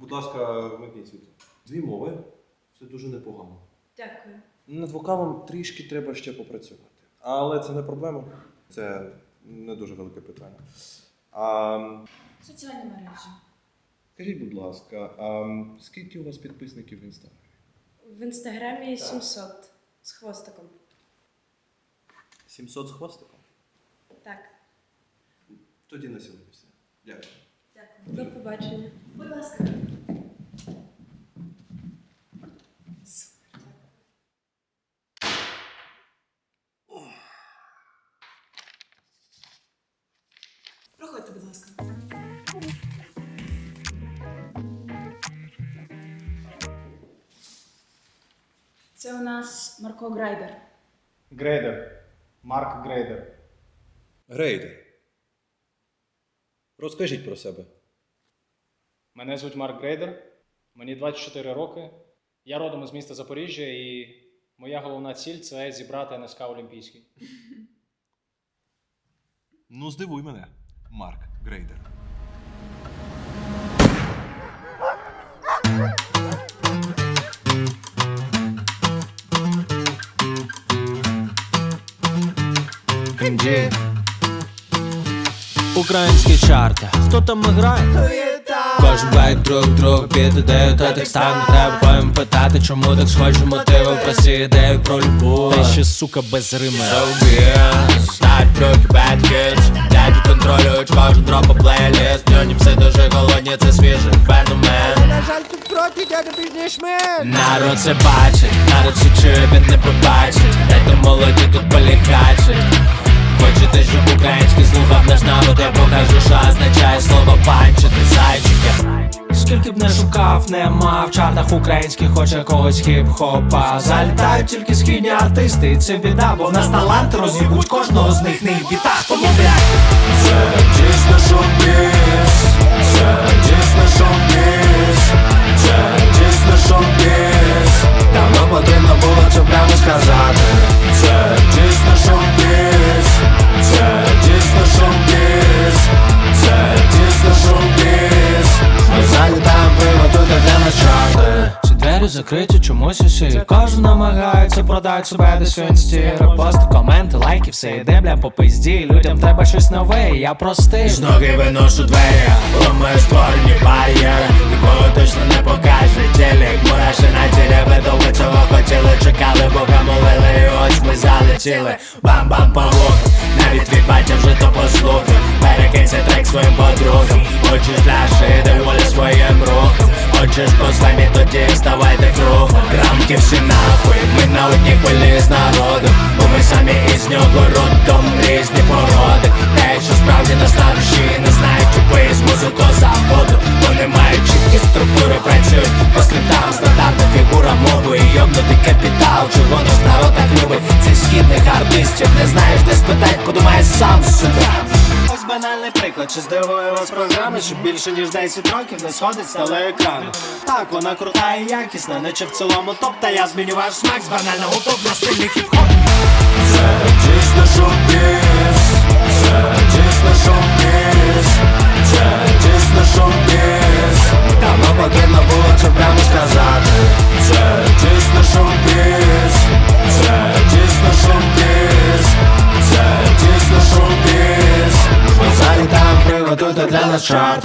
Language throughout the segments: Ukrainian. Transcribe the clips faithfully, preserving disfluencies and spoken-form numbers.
Будь ласка, вмикніть світло. Дві мови. Це дуже непогано. Дякую. Над вокалом трішки треба ще попрацювати. Але це не проблема. Це не дуже велике питання. А, Соціальні мережі. скажіть, будь ласка, а скільки у вас підписників в інстаграмі? В інстаграмі сімсот з хвостиком. сімсот з хвостиком? Так. Тоді на сьогодні все. Дякую. Дякую. До побачення. Будь ласка. Супер, дякую. Проходьте, будь ласка. Це у нас Марко Грайдер. Грейдер. Марк Грейдер. Грейдер. Розкажіть про себе. Мене звуть Марк Грейдер. Мені двадцять чотири роки. Я родом із міста Запоріжжя і моя головна ціль – це зібрати ен ес ка Олімпійський. Ну, здивуй мене, Марк Грейдер. Українські чарти, хто там грає? Кожен байк друг друг під ідею, та так стане. Треба поїм питати, чому так схожі мотиви. Прості ідеї про любов, та ще сука без рими. Знають трохи bad hits, дяді контролюють кожен дроп по плейліст. Днюні всі дуже голодні, це свіжий феномен. На жаль, тут проти дядя бізнесмен. Народ це бачить, народ це чує, він не побачить. Дайте молоді тут поліхачить. Хочете, щоб український слухав наш народ, я покажу, що означає слово панчити, зайчики. Скільки б не шукав, нема в чартах українських, хоч якогось хіп-хопа. Залітають тільки східні артисти, і це біда, бо в нас таланти роз'їбуть кожного з них, не в бітах, тому блядь. Це дійсно шоу-біз, це дійсно шоу-біз, це дійсно шоу-біз. Давно потрібно було це прямо сказати. Це дійсно шоу-біз, це дійсно шоу-біз, це дійсно шоу-біз. Ми залітаємо пиво, тут для нас чарти. Ці двері закриті чомусь усі. Кожен намагається продати себе десь в інсті. Репости, коменти, лайки, все йде, бля, по пизді. Людям треба щось нове, і я простий. З ноги виношу двері, ламаю створені бар'єри. Нікого точно не покаже телек. Мураші на тілі, ви довго цього хотіли. Чекали, Бога молили, і ось ми залетіли. Бам-бам по вуху, навіть твій батя вже то послухав. Перекинь цей трек своїм подругам. Хочеш пляши, де волі своїм рухом. Хочеш послаймі, тоді вставайте кругом. Рамки всі нахуй, ми на одній хвилі з народом. Бо ми самі із нього родом, різні породи. Те, що справді нас на душі, не знають типи з музику заводу. Вони мають чіткі структури, працюють по слідам. Стандартна фігура мови і йобнутий капітал. Чого наш народ так любить цих східних артистів? Не знаєш, де спитать, подумай сам собі. Ось банальний приклад, чи здивує вас програми, що більше ніж десять років не сходить з телеекрану. Так, вона крута і якісна, наче в цілому топ. Та я зміню ваш смак з банального топ на стильний хіп-хоп. Це дійсно шоу-біз, це дійсно шоу-біз, це дійсно шоу-біз. Давно потрібно було це прямо сказати. Це дійсно шоу-біз, це дійсно шоу-біз, це дійсно шоу-біз. Ми залітаємо, приготуйте для нас чарти.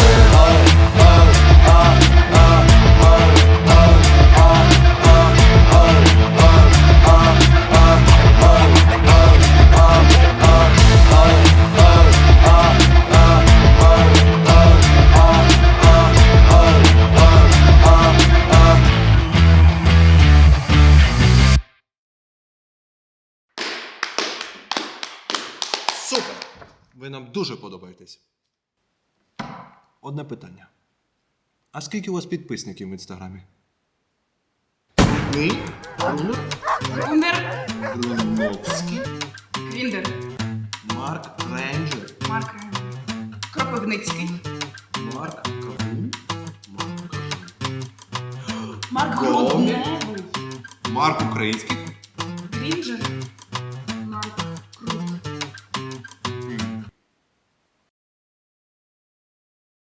Супер! Ви нам дуже подобаєтесь. Одне питання. А скільки у вас підписників в інстаграмі? Ні? Гундер. Бруновський. Гвіндер. Марк Рейнджер. Марк Кропивницький. Марк Кавун. Марк Кавун. Марк Гол. Грудневий. Марк Український. Грінджер.